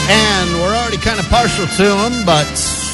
And we're already kind of partial to him, but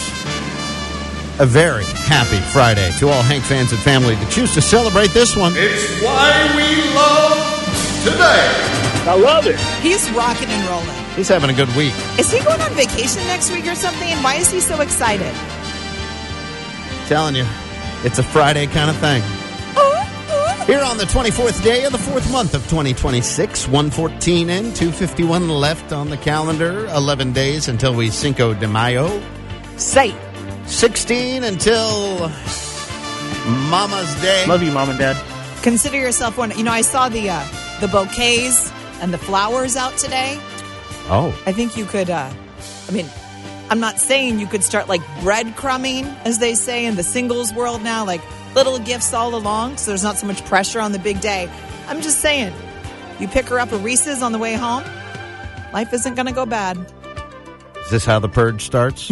a very happy Friday to all Hank fans and family that choose to celebrate this one. It's why we love today. I love it. He's rocking and rolling. He's having a good week. Is he going on vacation next week or something? And why is he so excited? Telling you, it's a Friday kind of thing. Here on the 24th day of the 4th month of 2026, 1:14 in, 2:51 left on the calendar, 11 days until we Cinco de Mayo. Say. 16 until Mama's Day. Love you, Mom and Dad. Consider yourself one. You know, I saw the bouquets and the flowers out today. Oh. I think you could, I'm not saying you could start like breadcrumbing, as they say in the singles world now, like little gifts all along, so there's not so much pressure on the big day. I'm just saying, you pick her up a Reese's on the way home, life isn't going to go bad. Is this how the purge starts?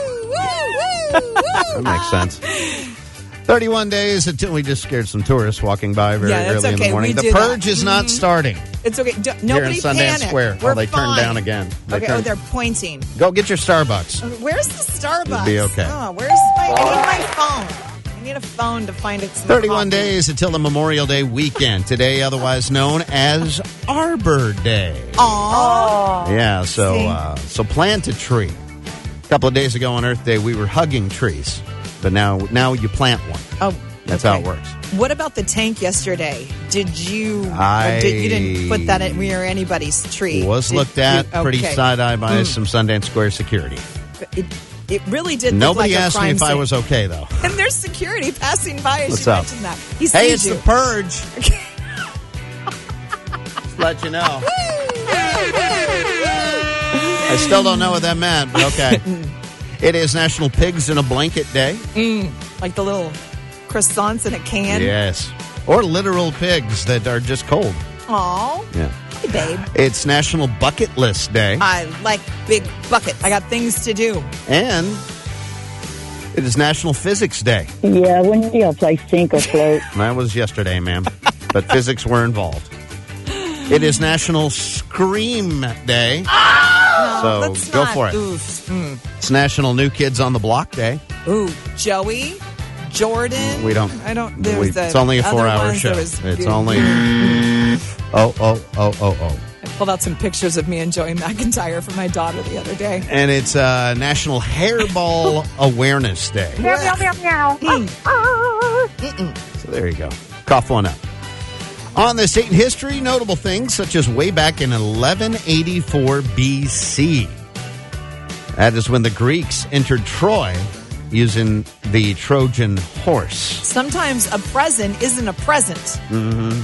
That makes sense. 31 days until we just scared some tourists walking by very early in the morning. The purge is not starting. It's okay. Nobody here in Sundance panic. Square. We're they fine. turn down again. They're pointing. Go get your Starbucks. Where's the Starbucks? It'll be okay. Oh, I need my phone. I need a phone to find it. 31 days until the Memorial Day weekend. Today, otherwise known as Arbor Day. Aww. Yeah, so plant a tree. A couple of days ago on Earth Day, we were hugging trees. But now you plant one. Oh, that's how it works. What about the tank yesterday? Did you? You didn't put that near anybody's tree. Was looked at pretty side-eye by some Sundance Square security. It really did. Nobody look like asked me if I was okay, though. And there's security passing by as What's you up? mentioned that. Hey, it's the purge. Just let you know. I still don't know what that meant, but okay. It is National Pigs in a Blanket Day. Like the little croissants in a can. Yes. Or literal pigs that are just cold. Aw. Yeah. Hey, babe. It's National Bucket List Day. I like big buckets. I got things to do. And it is National Physics Day. Yeah, when do y'all play sink or float? That was yesterday, ma'am. But physics were involved. It is National Scream Day. No, so go for it. It's National New Kids on the Block Day. Ooh, Joey, Jordan. We don't. I don't. It's only a 4-hour show. It's only. Oh. I pulled out some pictures of me and Joey McIntyre for my daughter the other day. And it's National Hairball Awareness Day. Meow, meow, meow, meow. So there you go. Cough one up. On this date in history, notable things such as way back in 1184 BC. That is when the Greeks entered Troy using the Trojan horse. Sometimes a present isn't a present. Mm-hmm.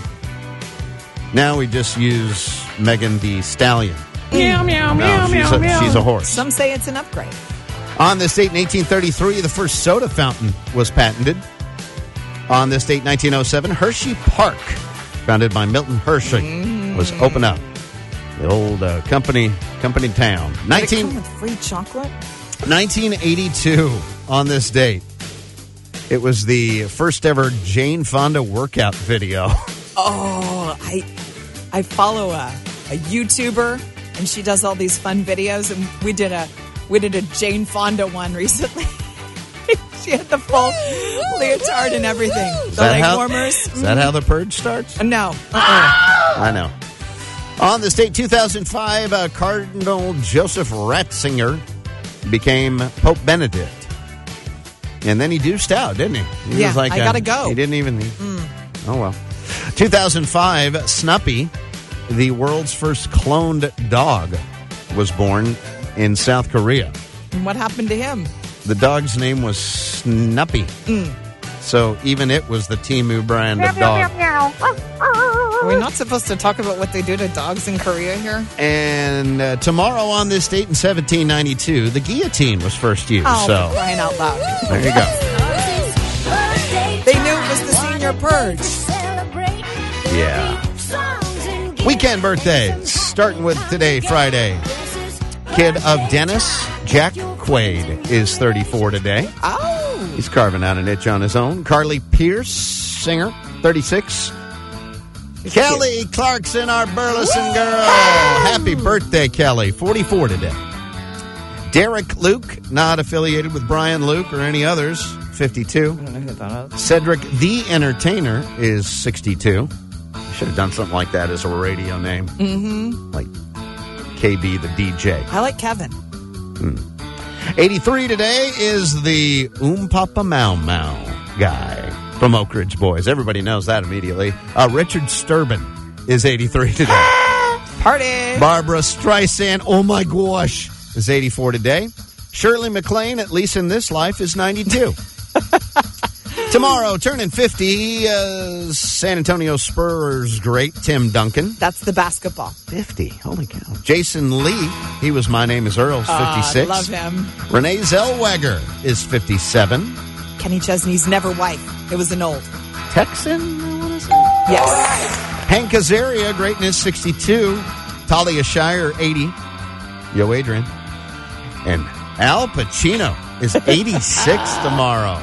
Now we just use Megan the Stallion. Meow, meow, meow, meow, meow. She's a horse. Some say it's an upgrade. On this date in 1833, the first soda fountain was patented. On this date, 1907, Hershey Park, founded by Milton Hershey, was opened up. The old company town. Did it come with free chocolate? 1982, on this date, it was the first ever Jane Fonda workout video. Oh, I follow a YouTuber, and she does all these fun videos, and we did a Jane Fonda one recently. She had the full leotard and everything. The leg warmers. Is that how the purge starts? No. I know. On this date, 2005, Cardinal Joseph Ratzinger became Pope Benedict. And then he deuced out, didn't he? He was like, I gotta go. He didn't even... Oh, well. 2005, Snuppy, the world's first cloned dog, was born in South Korea. And what happened to him? The dog's name was Snuppy. So even it was the Temu brand of dog. Are we not supposed to talk about what they do to dogs in Korea here? And tomorrow on this date in 1792, the guillotine was first used. Oh, so for crying out loud. there you go. They knew it was the senior purge. Yeah. Weekend birthdays, starting with today, Friday. Kid of Dennis, Jack Quaid, is 34 today. Oh. He's carving out a niche on his own. Carly Pierce, singer, 36. Kelly Clarkson, our Burleson girl. Happy birthday, Kelly. 44 today. Derek Luke, not affiliated with Brian Luke or any others, 52. I don't know who that is. Cedric the Entertainer is 62. Should have done something like that as a radio name. Mm-hmm. Like KB the DJ. I like Kevin. 83 today is the Papa Mau Mau guy from Oak Ridge Boys. Everybody knows that immediately. Richard Sturban is 83 today. Party! Barbara Streisand, oh my gosh, is 84 today. Shirley MacLaine, at least in this life, is 92. Tomorrow, turning 50, San Antonio Spurs great Tim Duncan. That's the basketball. 50, holy cow. Jason Lee, he was My Name is Earl, 56. I love him. Renee Zellweger is 57. Kenny Chesney's never wife. It was an old. Texan, I want to say. Yes. Hank Azaria, greatness, 62. Talia Shire, 80. Yo, Adrian. And Al Pacino is 86 tomorrow.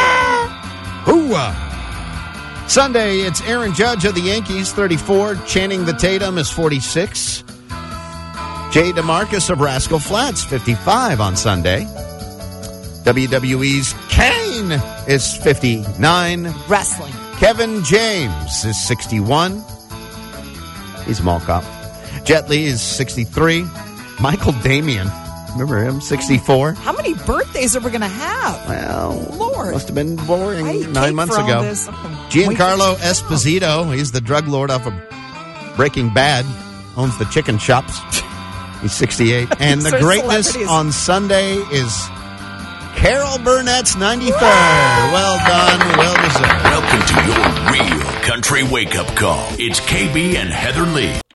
Hooah! Sunday, it's Aaron Judge of the Yankees, 34. Channing the Tatum is 46. Jay DeMarcus of Rascal Flatts, 55 on Sunday. WWE's Kane is 59. Wrestling. Kevin James is 61. He's a mall cop. Jet Li is 63. Michael Damian, remember him, 64. How many birthdays are we going to have? Well, Lord. must have been boring I 9 months ago. Giancarlo Esposito, he's the drug lord off of Breaking Bad, owns the chicken shops. He's 68. And the greatness on Sunday is Carol Burnett's 93rd. Well done, well deserved. Welcome to your real country wake-up call. It's KB and Heather Lee.